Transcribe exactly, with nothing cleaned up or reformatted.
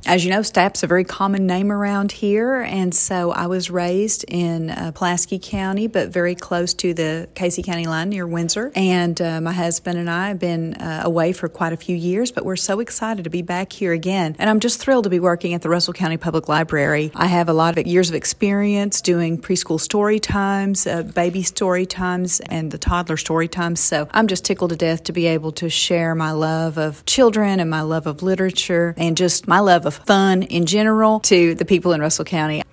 As you know, Stapp's a very common name around here, and so I was raised in uh, Pulaski County, but very close to the Casey County line near Windsor. And uh, my husband and I have been uh, away for quite a few years, but we're so excited to be back here again. And I'm just thrilled to be working at the Russell County Public Library. I have a lot of years of experience doing preschool story times, uh, baby story times, and the toddler story times. So I'm just tickled to death to be able to share my love of children and my love of literature and just my love of fun in general to the people in Russell County.